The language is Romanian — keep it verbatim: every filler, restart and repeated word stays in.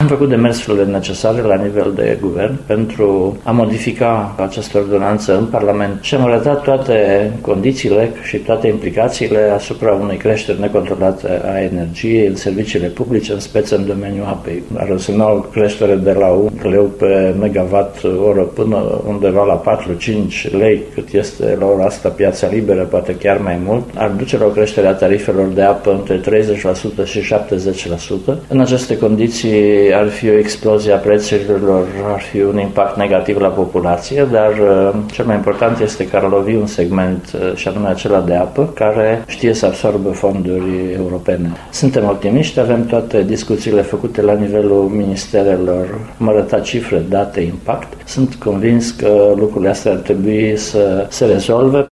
Am făcut demersurile necesare la nivel de guvern pentru a modifica această ordonanță în Parlament și am arătat toate condițiile și toate implicațiile asupra unei creșteri necontrolate a energiei în serviciile publice, în speță în domeniul apei. Ar însemna o creștere de la un leu pe megawatt oră până undeva la patru-cinci lei, cât este la ora asta piața liberă, poate chiar mai mult. Ar duce la o creștere a tarifelor de apă între treizeci la sută și șaptezeci la sută. În aceste condiții ar fi o explozie a prețurilor, ar fi un impact negativ la populație, dar cel mai important este că ar lovi un segment, și anume acela de apă, care știe să absorbă fonduri europene. Suntem optimiști, avem toate discuțiile făcute la nivelul ministerelor, am arătat cifre, date, impact. Sunt convins că lucrurile astea ar trebui să se rezolve.